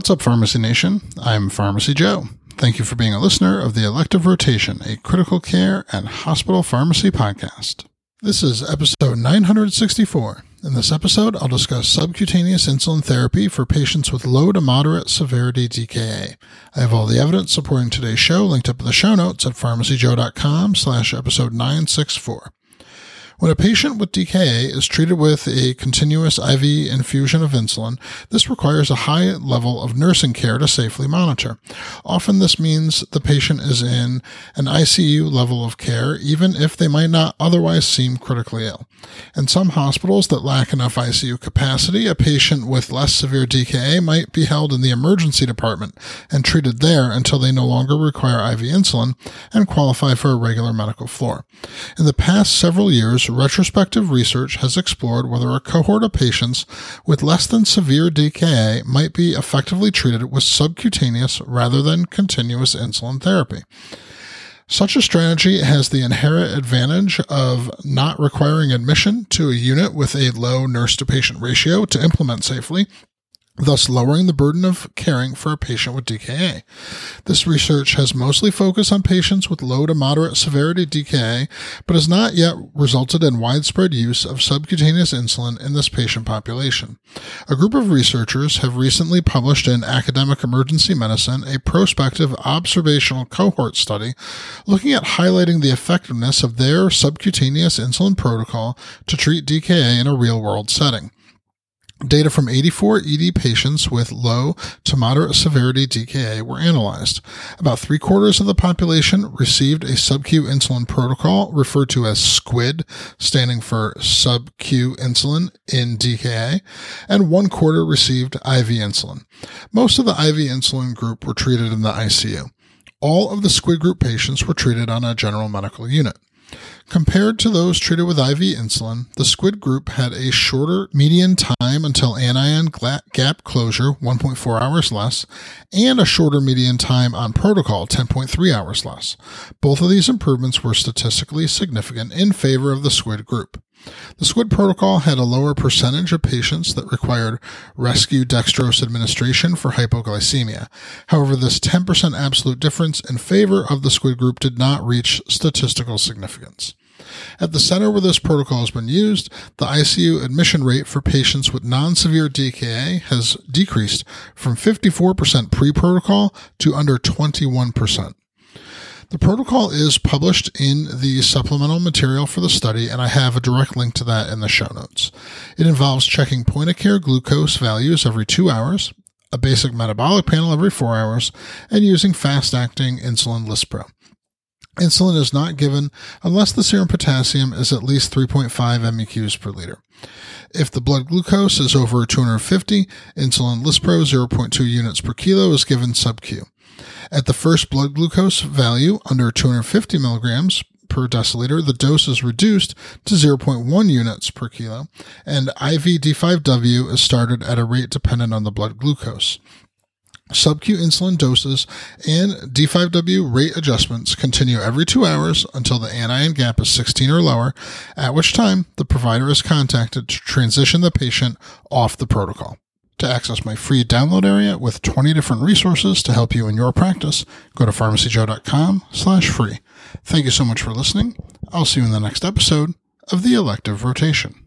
What's up, Pharmacy Nation? I'm Pharmacy Joe. Thank you for being a listener of the Elective Rotation, a critical care and hospital pharmacy podcast. This is episode 964. In this episode, I'll discuss subcutaneous insulin therapy for patients with low to moderate severity DKA. I have all the evidence supporting today's show linked up in the show notes at pharmacyjoe.com/episode 964. When a patient with DKA is treated with a continuous IV infusion of insulin, this requires a high level of nursing care to safely monitor. Often this means the patient is in an ICU level of care, even if they might not otherwise seem critically ill. In some hospitals that lack enough ICU capacity, a patient with less severe DKA might be held in the emergency department and treated there until they no longer require IV insulin and qualify for a regular medical floor. In the past several years, retrospective research has explored whether a cohort of patients with less than severe DKA might be effectively treated with subcutaneous rather than continuous insulin therapy. Such a strategy has the inherent advantage of not requiring admission to a unit with a low nurse-to-patient ratio to implement safely, thus lowering the burden of caring for a patient with DKA. This research has mostly focused on patients with low to moderate severity DKA, but has not yet resulted in widespread use of subcutaneous insulin in this patient population. A group of researchers have recently published in Academic Emergency Medicine a prospective observational cohort study looking at highlighting the effectiveness of their subcutaneous insulin protocol to treat DKA in a real-world setting. Data from 84 ED patients with low to moderate severity DKA were analyzed. About 3/4 of the population received a sub-Q insulin protocol referred to as SQUID, standing for sub-Q insulin in DKA, and 1/4 received IV insulin. Most of the IV insulin group were treated in the ICU. All of the SQUID group patients were treated on a general medical unit. Compared to those treated with IV insulin, the SQUID group had a shorter median time until anion gap closure, 1.4 hours less, and a shorter median time on protocol, 10.3 hours less. Both of these improvements were statistically significant in favor of the SQUID group. The SQUID protocol had a lower percentage of patients that required rescue dextrose administration for hypoglycemia. However, this 10% absolute difference in favor of the SQUID group did not reach statistical significance. At the center where this protocol has been used, the ICU admission rate for patients with non-severe DKA has decreased from 54% pre-protocol to under 21%. The protocol is published in the supplemental material for the study, and I have a direct link to that in the show notes. It involves checking point-of-care glucose values every 2 hours, a basic metabolic panel every 4 hours, and using fast-acting insulin Lispro. Insulin is not given unless the serum potassium is at least 3.5 MEQs per liter. If the blood glucose is over 250, insulin Lispro 0.2 units per kilo is given sub-Q. At the first blood glucose value under 250 milligrams per deciliter, the dose is reduced to 0.1 units per kilo, and IV D5W is started at a rate dependent on the blood glucose. Sub-Q insulin doses and D5W rate adjustments continue every 2 hours until the anion gap is 16 or lower, at which time the provider is contacted to transition the patient off the protocol. To access my free download area with 20 different resources to help you in your practice, go to pharmacyjoe.com/free. Thank you so much for listening. I'll see you in the next episode of the Elective Rotation.